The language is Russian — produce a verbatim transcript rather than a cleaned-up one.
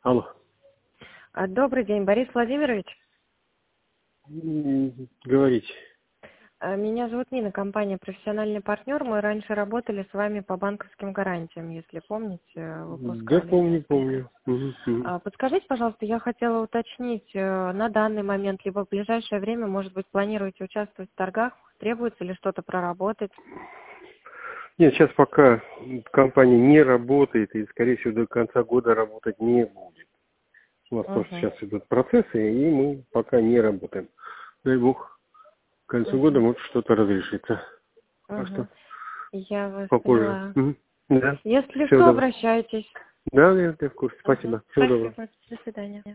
Алло. А, Добрый день, Борис Владимирович. М, Говорите. А, Меня зовут Нина, компания «Профессиональный партнер». Мы раньше работали с вами по банковским гарантиям, если помните, Да, выпускали помню, несколько. помню. Мгм, мгм. А, Подскажите, пожалуйста, я хотела уточнить, э, на данный момент, либо в ближайшее время, может быть, планируете участвовать в торгах? Требуется ли что-то проработать? Нет, сейчас пока компания не работает и, скорее всего, до конца года работать не будет. У нас просто Угу, сейчас идут процессы, и мы пока не работаем. Дай бог, к концу года угу, может что-то разрешится. Так угу. что Я вас попозже. поняла. Мгм. Да. Если Всего что, доброго. обращайтесь. Да, я я в курсе. Угу. Спасибо. Всего доброго. Спасибо. До свидания.